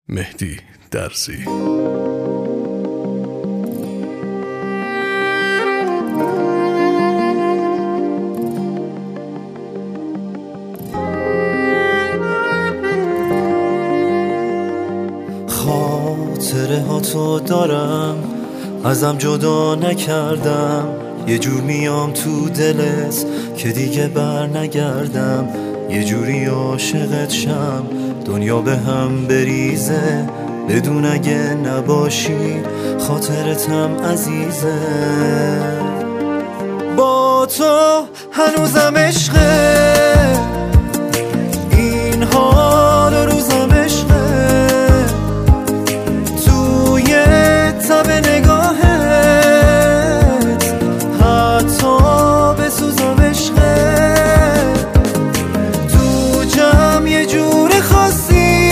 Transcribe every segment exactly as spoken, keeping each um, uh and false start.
مهدی درزی. خاطره ها تو دارم، ازم جدا نکردم، یه جور میام تو دلت که دیگه بر نگردم، یه جوری عاشقت شم دنیا به هم بریزه، بدون اگه نباشی خاطرتم عزیزه. با تو هنوزم عشقه، این حال و روزم عشقه، توی تب نگاهت حتی بسوزم عشقه، تو جمع یه جور خاصی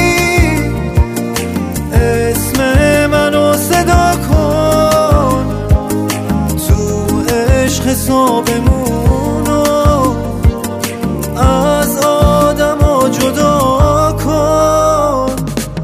اسم منو صدا کن، تو عشق حسابمونو از آدم ها جدا کن.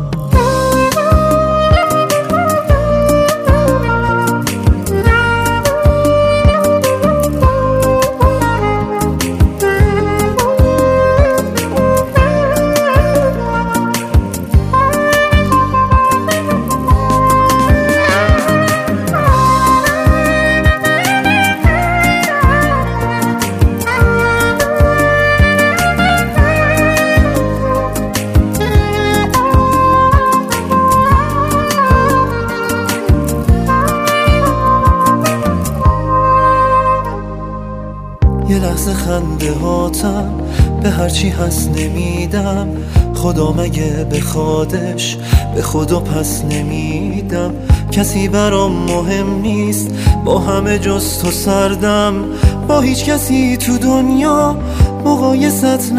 یه لحظه خنده هاتم به هرچی هست نمیدم، خدا مگه بخوادش به خدا پس نمیدم، کسی برام مهم نیست با همه جز تو سردم، با هیچ کسی تو دنیا مقایست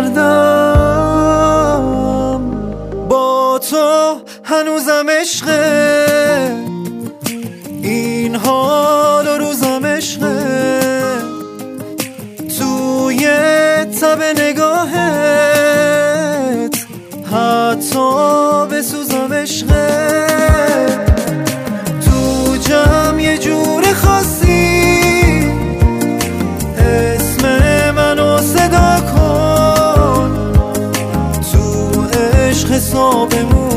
نکردم. با تو هنوزم عشقه، این حال و روزم عشقه، توی تب نگاهت حتی بسوزم عشقه، تو جمع یه جور خاصی اسم منو صدا کن، تو عشق حسابمون